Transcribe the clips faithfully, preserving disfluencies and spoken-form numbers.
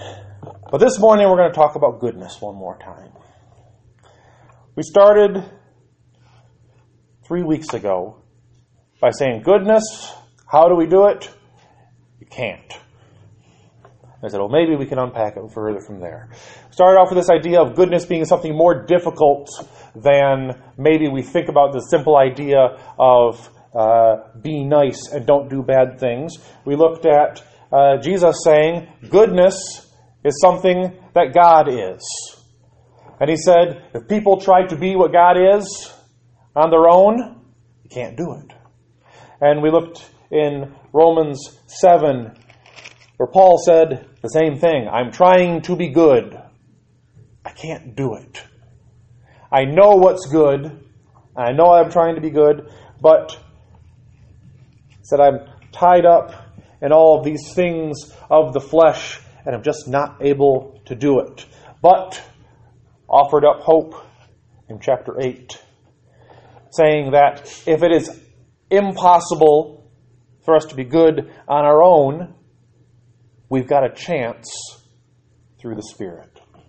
But this morning we're going to talk about goodness one more time. We started three weeks ago by saying goodness, how do we do it? You can't. I said, well, maybe we can unpack it further from there. Started off with this idea of goodness being something more difficult than maybe we think about the simple idea of uh, be nice and don't do bad things. We looked at uh, Jesus saying goodness is something that God is. And he said, if people try to be what God is on their own, you can't do it. And we looked in Romans seven, where Paul said the same thing. I'm trying to be good. I can't do it. I know what's good. I know I'm trying to be good, but he said I'm tied up in all of these things of the flesh, and I'm just not able to do it. But offered up hope in chapter eight, saying that if it is impossible for us to be good on our own, we've got a chance through the Spirit.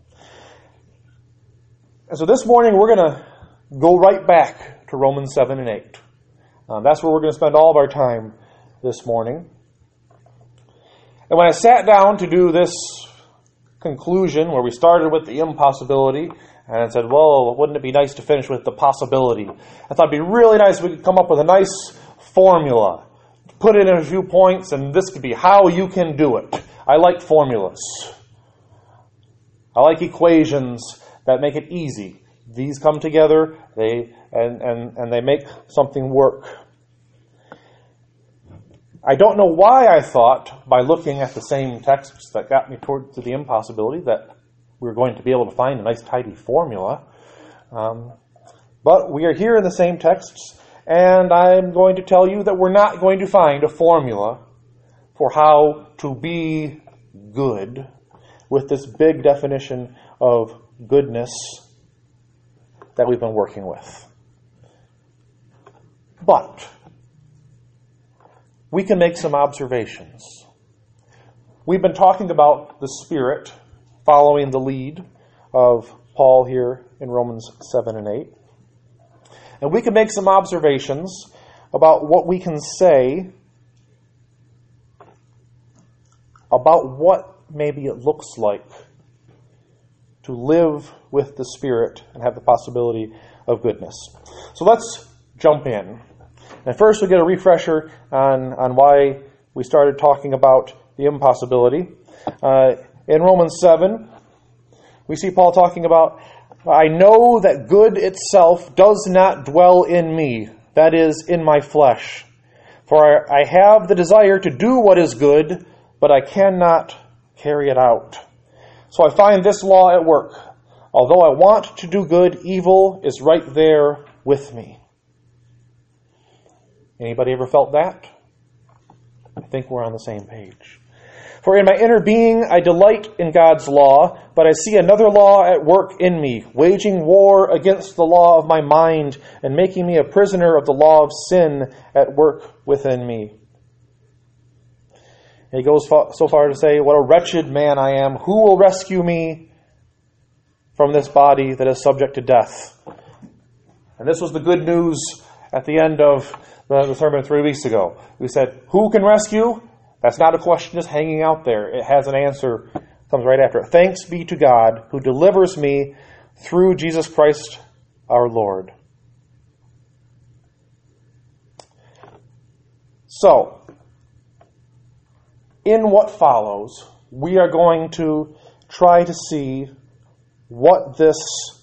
And so this morning we're going to go right back to Romans seven and eight. Um, that's where we're going to spend all of our time this morning. And when I sat down to do this conclusion, where we started with the impossibility, and I said, well, wouldn't it be nice to finish with the possibility? I thought it'd be really nice if we could come up with a nice formula, put it in a few points, and this could be how you can do it. I like formulas. I like equations that make it easy. These come together, they and, and, and they make something work. I don't know why I thought, by looking at the same texts that got me toward to the impossibility, that we were going to be able to find a nice, tidy formula. Um, but we are here in the same texts, and I'm going to tell you that we're not going to find a formula for how to be good with this big definition of goodness that we've been working with. But we can make some observations. We've been talking about the Spirit following the lead of Paul here in Romans seven and eight. And we can make some observations about what we can say about what maybe it looks like to live with the Spirit and have the possibility of goodness. So let's jump in. And first we'll get a refresher on, on why we started talking about the impossibility. Uh, in Romans seven, we see Paul talking about, I know that good itself does not dwell in me, that is, in my flesh. For I have the desire to do what is good, but I cannot carry it out. So I find this law at work. Although I want to do good, evil is right there with me. Anybody ever felt that? I think we're on the same page. For in my inner being I delight in God's law, but I see another law at work in me, waging war against the law of my mind and making me a prisoner of the law of sin at work within me. And he goes so far to say, what a wretched man I am. Who will rescue me from this body that is subject to death? And this was the good news at the end of the, the sermon three weeks ago. We said, who can rescue? That's not a question just hanging out there. It has an answer. It comes right after it. Thanks be to God who delivers me through Jesus Christ our Lord. So, in what follows, we are going to try to see what this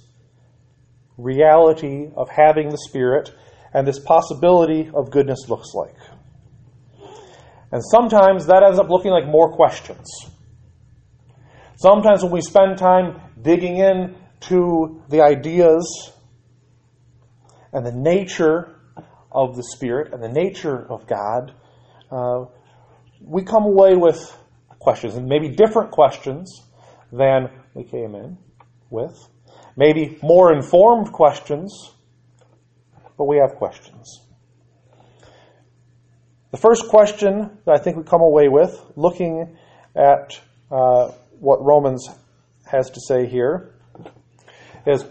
reality of having the Spirit and this possibility of goodness looks like. And sometimes that ends up looking like more questions. Sometimes when we spend time digging in to the ideas and the nature of the Spirit and the nature of God, uh, we come away with questions, and maybe different questions than we came in with. Maybe more informed questions, but we have questions. The first question that I think we come away with, looking at uh, what Romans has to say here is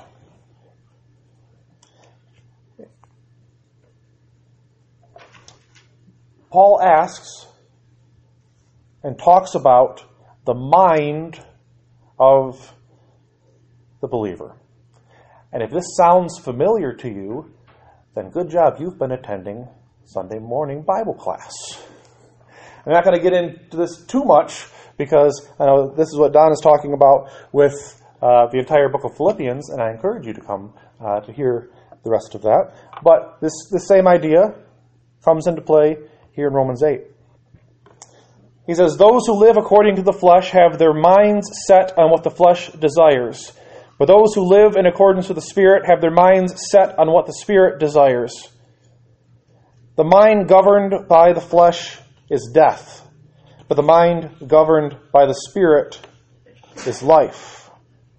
Paul asks and talks about the mind of the believer. And if this sounds familiar to you, then good job, you've been attending Sunday morning Bible class. I'm not going to get into this too much because I know this is what Don is talking about with uh, the entire book of Philippians, and I encourage you to come uh, to hear the rest of that. But this, this same idea comes into play here in Romans eight. He says, those who live according to the flesh have their minds set on what the flesh desires. But those who live in accordance with the Spirit have their minds set on what the Spirit desires. The mind governed by the flesh is death, but the mind governed by the Spirit is life.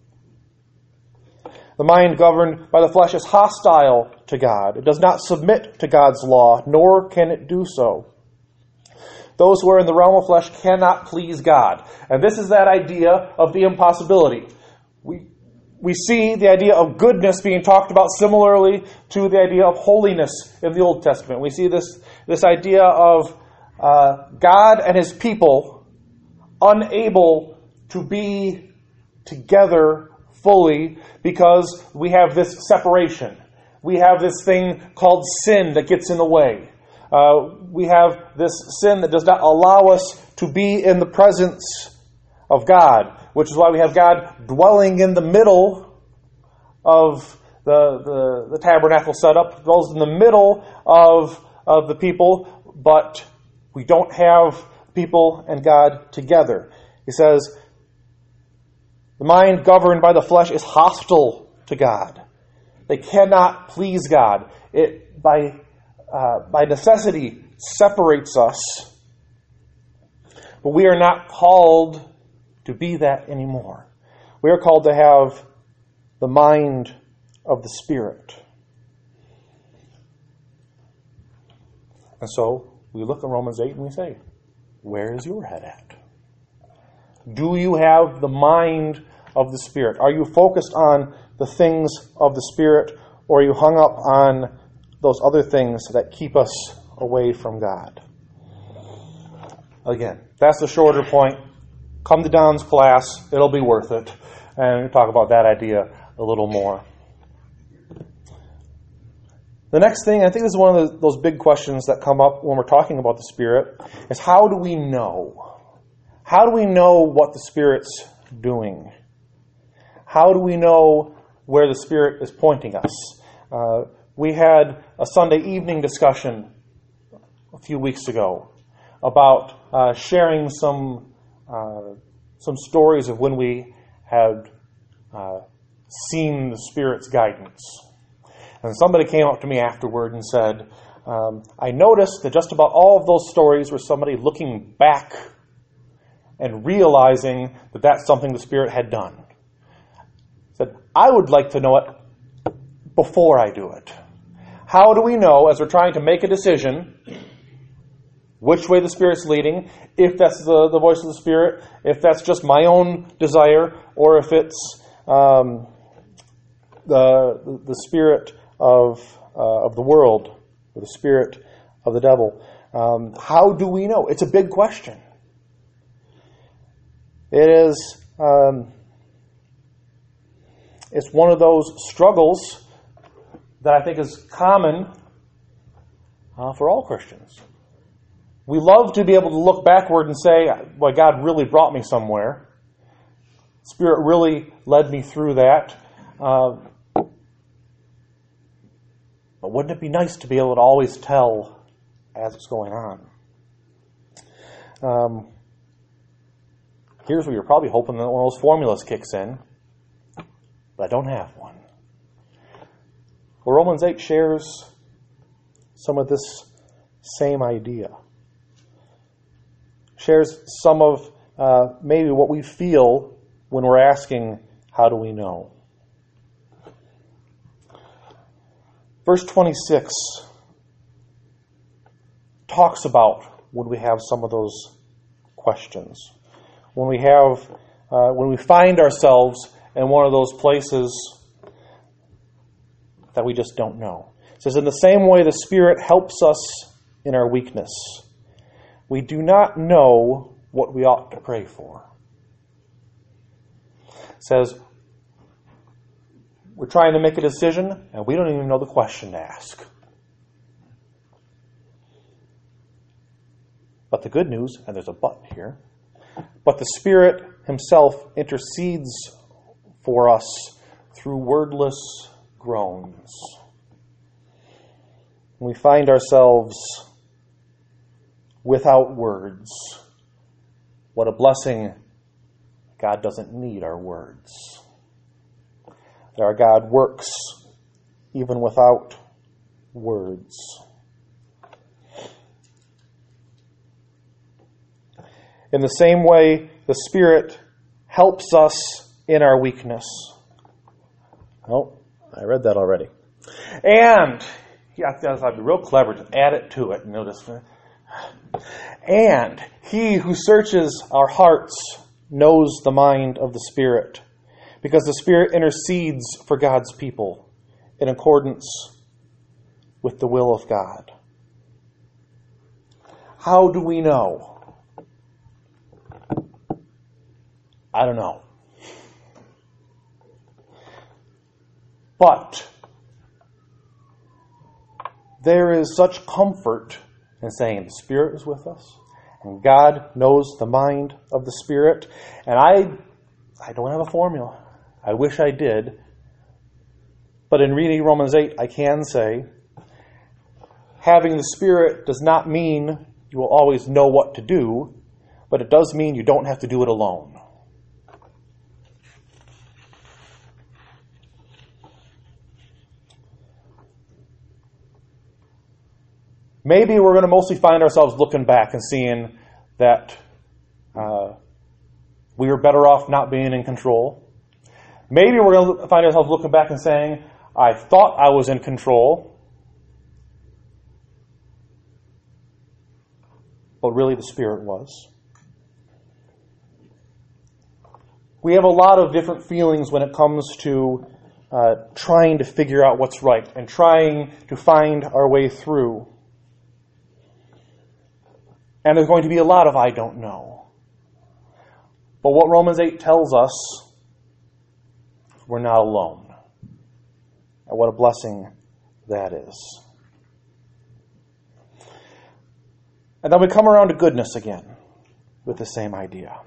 The mind governed by the flesh is hostile to God. It does not submit to God's law, nor can it do so. Those who are in the realm of flesh cannot please God. And this is that idea of the impossibility. We we see the idea of goodness being talked about similarly to the idea of holiness in the Old Testament. We see this, this idea of uh, God and His people unable to be together fully because we have this separation. We have this thing called sin that gets in the way. Uh, we have this sin that does not allow us to be in the presence of God, which is why we have God dwelling in the middle of the, the, the tabernacle setup, dwells in the middle of, of the people, but we don't have people and God together. He says, the mind governed by the flesh is hostile to God. They cannot please God. It, by, uh, by necessity, separates us. But we are not called to be that anymore. We are called to have the mind of the Spirit. And so we look at Romans eight and we say, where is your head at? Do you have the mind of the Spirit? Are you focused on the things of the Spirit, or are you hung up on those other things that keep us away from God? Again, that's the shorter point. Come to Don's class. It'll be worth it. And we'll talk about that idea a little more. The next thing, I think this is one of the, those big questions that come up when we're talking about the Spirit, is how do we know? How do we know what the Spirit's doing? How do we know where the Spirit is pointing us? Uh, we had a Sunday evening discussion a few weeks ago about uh, sharing some uh, some stories of when we had uh, seen the Spirit's guidance. And somebody came up to me afterward and said, um, I noticed that just about all of those stories were somebody looking back and realizing that that's something the Spirit had done. Said, I would like to know it before I do it. How do we know, as we're trying to make a decision, which way the Spirit's leading, if that's the, the voice of the Spirit, if that's just my own desire, or if it's um, the the Spirit of uh, of the world, or the spirit of the devil? Um, how do we know? It's a big question. It is. Um, it's one of those struggles that I think is common uh, for all Christians. We love to be able to look backward and say, "Well, God really brought me somewhere. Spirit really led me through that." Uh, But wouldn't it be nice to be able to always tell as it's going on? Um, here's where you're probably hoping that one of those formulas kicks in, but I don't have one. Well, Romans eight shares some of this same idea. Shares some of uh, maybe what we feel when we're asking, how do we know? Verse twenty-six talks about when we have some of those questions. When we have uh, when we find ourselves in one of those places that we just don't know. It says, in the same way the Spirit helps us in our weakness. We do not know what we ought to pray for. It says, we're trying to make a decision, and we don't even know the question to ask. But the good news, and there's a but here, but the Spirit himself intercedes for us through wordless groans. We find ourselves without words. What a blessing. God doesn't need our words. That our God works even without words. In the same way, the Spirit helps us in our weakness. Oh, I read that already. And, yeah, I'd be real clever to add it to it. Notice. And he who searches our hearts knows the mind of the Spirit, because the Spirit intercedes for God's people in accordance with the will of God. How do we know? I don't know. But there is such comfort in saying the Spirit is with us, and God knows the mind of the Spirit. And I, I don't have a formula. I wish I did. But in reading Romans eight, I can say, having the Spirit does not mean you will always know what to do, but it does mean you don't have to do it alone. Maybe we're going to mostly find ourselves looking back and seeing that uh, we were better off not being in control. Maybe we're going to find ourselves looking back and saying, I thought I was in control, but really the Spirit was. We have a lot of different feelings when it comes to uh, trying to figure out what's right and trying to find our way through. And there's going to be a lot of I don't know. But what Romans eight tells us, we're not alone. And what a blessing that is. And then we come around to goodness again with the same idea.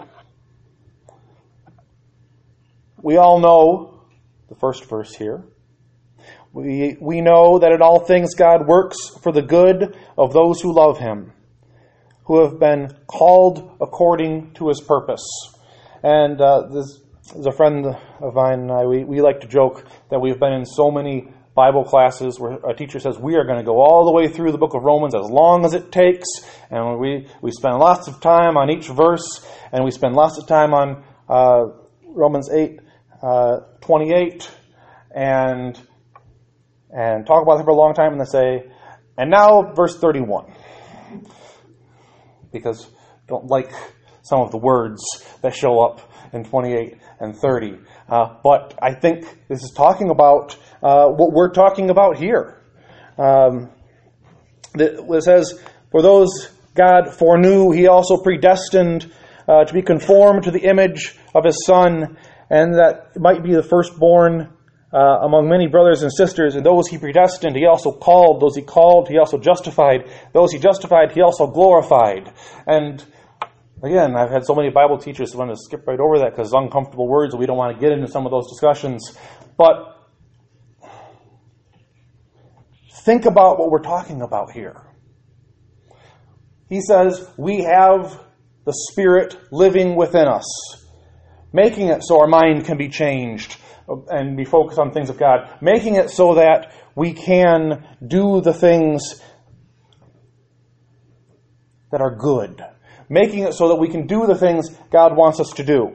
We all know the first verse here. We, we know that in all things God works for the good of those who love Him, who have been called according to His purpose. And uh, this is a friend of mine and I, we, we like to joke that we've been in so many Bible classes where a teacher says we are going to go all the way through the book of Romans as long as it takes, and we, we spend lots of time on each verse, and we spend lots of time on uh, Romans eight, uh, twenty-eight, and, and talk about it for a long time, and then say, and now verse thirty-one. Because I don't like some of the words that show up in twenty-eight and thirty. Uh, but I think this is talking about uh, what we're talking about here. Um, it says, for those God foreknew, He also predestined uh, to be conformed to the image of His Son, and that might be the firstborn Uh, among many brothers and sisters. And those He predestined, He also called. Those He called, He also justified. Those He justified, He also glorified. And again, I've had so many Bible teachers who want to skip right over that because it's uncomfortable words and we don't want to get into some of those discussions. But think about what we're talking about here. He says we have the Spirit living within us, making it so our mind can be changed and be focused on things of God, making it so that we can do the things that are good, making it so that we can do the things God wants us to do.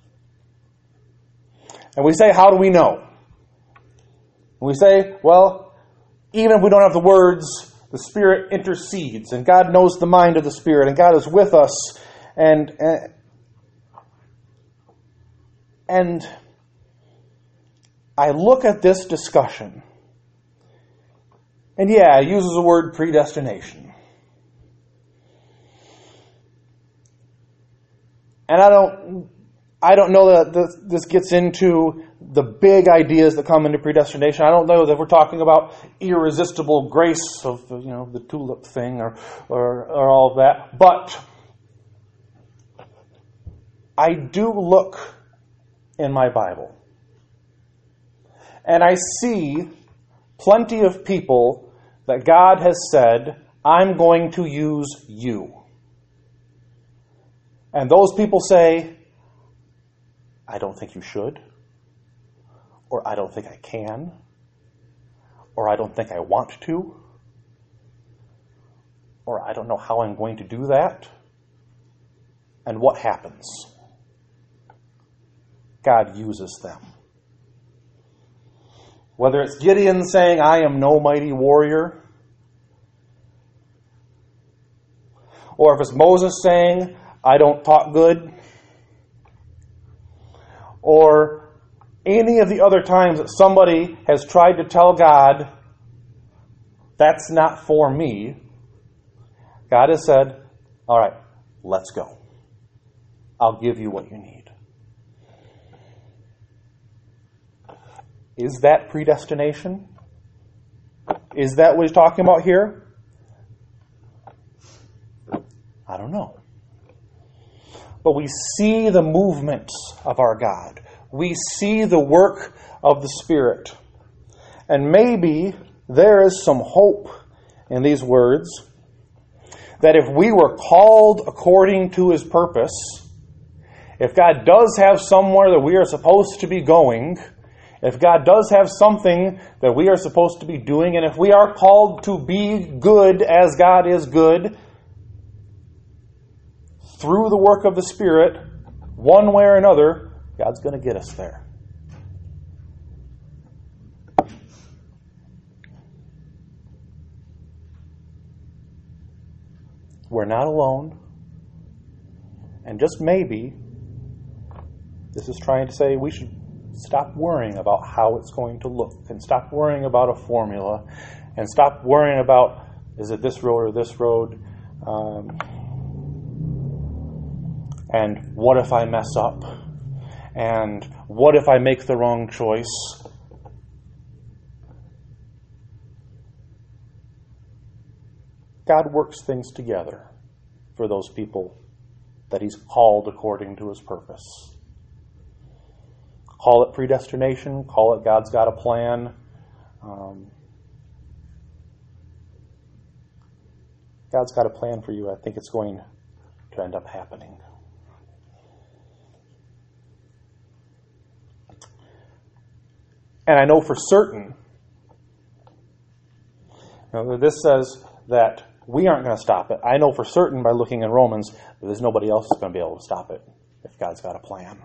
And we say, how do we know? And we say, well, even if we don't have the words, the Spirit intercedes, and God knows the mind of the Spirit, and God is with us, and, and And I look at this discussion, and yeah, it uses the word predestination. And I don't, I don't know that this, this gets into the big ideas that come into predestination. I don't know that we're talking about irresistible grace of, you know, the tulip thing or, or, or all of that. But I do look in my Bible, and I see plenty of people that God has said, I'm going to use you. And those people say, I don't think you should, or I don't think I can, or I don't think I want to, or I don't know how I'm going to do that. And what happens? God uses them. Whether it's Gideon saying, I am no mighty warrior, or if it's Moses saying, I don't talk good, or any of the other times that somebody has tried to tell God, that's not for me, God has said, all right, let's go. I'll give you what you need. Is that predestination? Is that what he's talking about here? I don't know. But we see the movement of our God. We see the work of the Spirit. And maybe there is some hope in these words that if we were called according to His purpose, if God does have somewhere that we are supposed to be going, if God does have something that we are supposed to be doing, and if we are called to be good as God is good, through the work of the Spirit, one way or another, God's going to get us there. We're not alone. And just maybe, this is trying to say we should stop worrying about how it's going to look, and stop worrying about a formula, and stop worrying about, is it this road or this road? Um, and what if I mess up? And what if I make the wrong choice? God works things together for those people that He's called according to His purpose. Call it predestination, call it God's got a plan. Um, God's got a plan for you. I think it's going to end up happening. And I know for certain, you know, this says that we aren't going to stop it. I know for certain by looking in Romans that there's nobody else that's going to be able to stop it if God's got a plan.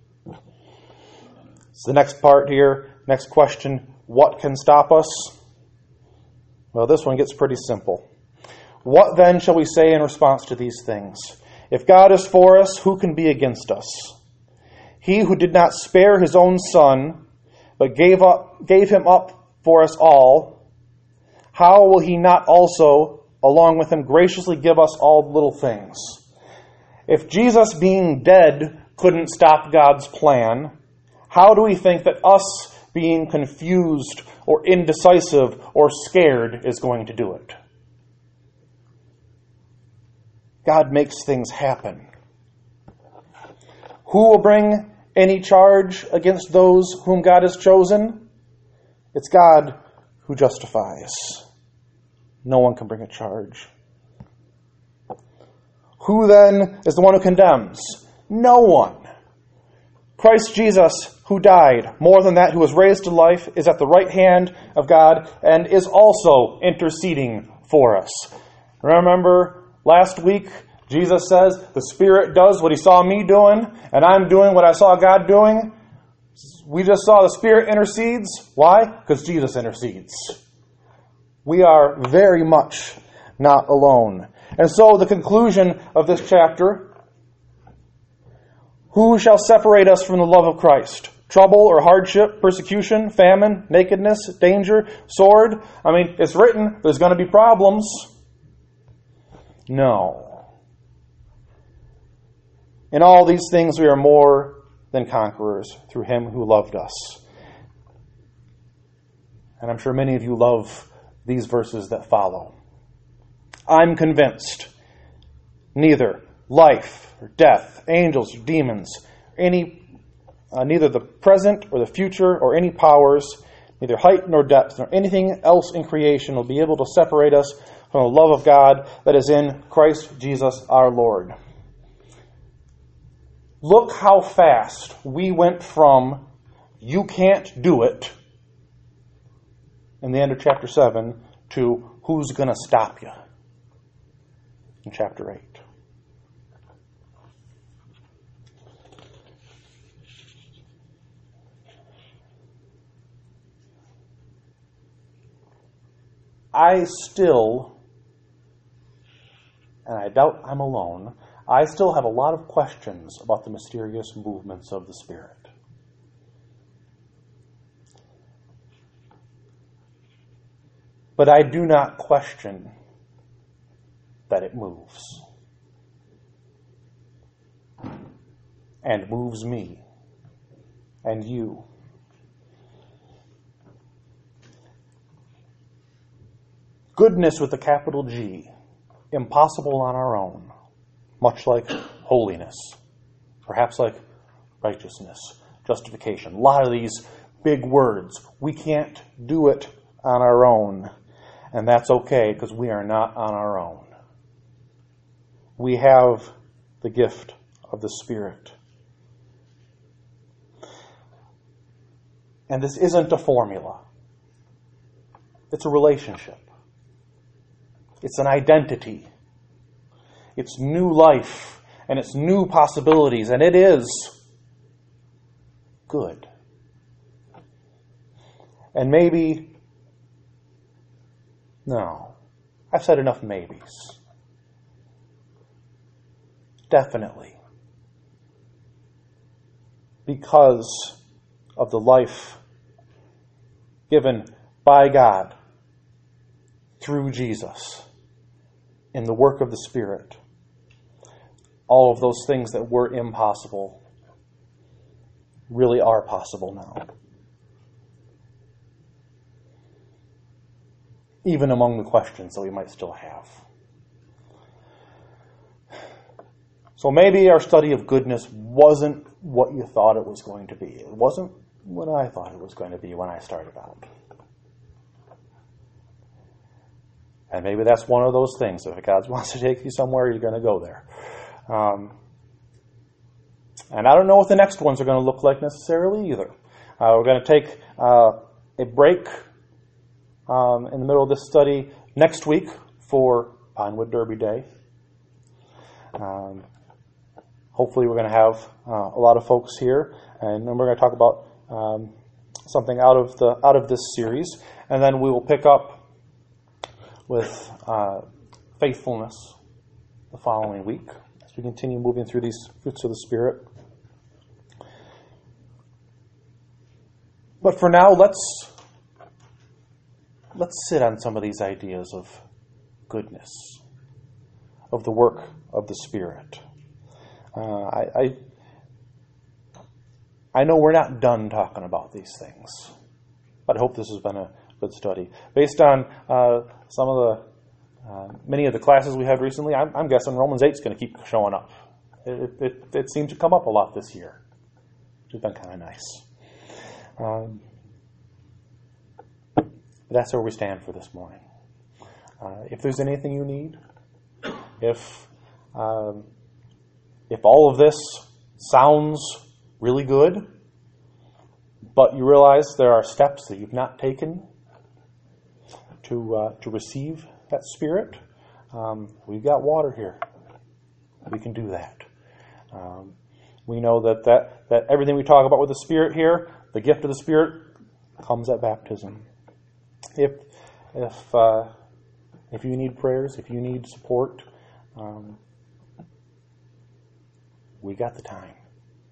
So the next part here, next question, what can stop us? Well, this one gets pretty simple. What then shall we say in response to these things? If God is for us, who can be against us? He who did not spare His own Son, but gave up, gave Him up for us all, how will He not also, along with Him, graciously give us all little things? If Jesus, being dead, couldn't stop God's plan, how do we think that us being confused or indecisive or scared is going to do it? God makes things happen. Who will bring any charge against those whom God has chosen? It's God who justifies. No one can bring a charge. Who then is the one who condemns? No one. Christ Jesus, who died, more than that, who was raised to life, is at the right hand of God and is also interceding for us. Remember last week, Jesus says, the Spirit does what He saw me doing, and I'm doing what I saw God doing. We just saw the Spirit intercedes. Why? Because Jesus intercedes. We are very much not alone. And so the conclusion of this chapter, Who shall separate us from the love of Christ? Trouble or hardship, persecution, famine, nakedness, danger, sword? I mean, it's written, there's going to be problems. No. In all these things we are more than conquerors through him who loved us. And I'm sure many of you love these verses that follow. I'm convinced neither life or death, angels or demons, any Uh, neither the present or the future or any powers, neither height nor depth, nor anything else in creation will be able to separate us from the love of God that is in Christ Jesus our Lord. Look how fast we went from you can't do it in the end of chapter seven to who's going to stop you in chapter eight. I still, and I doubt I'm alone, I still have a lot of questions about the mysterious movements of the Spirit. But I do not question that it moves. And moves me. And you. Goodness with a capital G, impossible on our own, much like holiness, perhaps like righteousness, justification. A lot of these big words. We can't do it on our own, and that's okay because we are not on our own. We have the gift of the Spirit. And this isn't a formula. It's a relationship. It's an identity. It's new life, and it's new possibilities, and it is good. And maybe, no, I've said enough maybes. Definitely. Because of the life given by God through Jesus. In the work of the Spirit, all of those things that were impossible really are possible now. Even among the questions that we might still have. So maybe our study of goodness wasn't what you thought it was going to be. It wasn't what I thought it was going to be when I started out. And maybe that's one of those things. If God wants to take you somewhere, you're going to go there. Um, and I don't know what the next ones are going to look like necessarily either. Uh, we're going to take uh, a break um, in the middle of this study next week for Pinewood Derby Day. Um, hopefully we're going to have uh, a lot of folks here. And then we're going to talk about um, something out of the out of this series. And then we will pick up with uh, faithfulness the following week as we continue moving through these fruits of the Spirit. But for now, let's let's sit on some of these ideas of goodness, of the work of the Spirit. Uh, I, I I know we're not done talking about these things, but I hope this has been a good study. Based on uh, some of the, uh, many of the classes we had recently, I'm, I'm guessing Romans eight is going to keep showing up. It, it, it seemed to come up a lot this year, which has been kind of nice. Um, but that's where we stand for this morning. Uh, if there's anything you need, if um, if all of this sounds really good, but you realize there are steps that you've not taken to uh, to receive that Spirit, um, we've got water here. We can do that. Um, we know that, that that everything we talk about with the Spirit here, the gift of the Spirit, comes at baptism. If if uh, if you need prayers, if you need support, um, we got the time.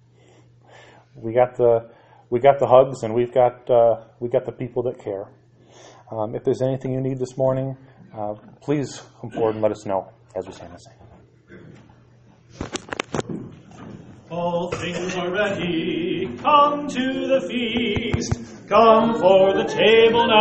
we got the we got the hugs, and we've got uh, we got the people that care. Um, if there's anything you need this morning, uh, please come forward and let us know as we stand and sing. All things are ready. Come to the feast. Come for the table now.